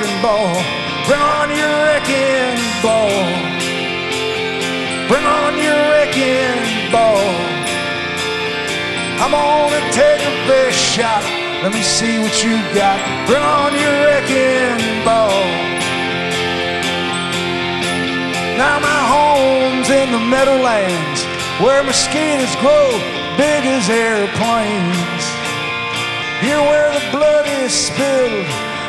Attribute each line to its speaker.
Speaker 1: ball. Bring on your wrecking ball. Bring on your wrecking ball. I'm gonna take a best shot. Let me see what you got. Bring on your wrecking ball. Now my home's in the Meadowlands, where mosquitoes grow big as airplanes. Here where the blood is spilled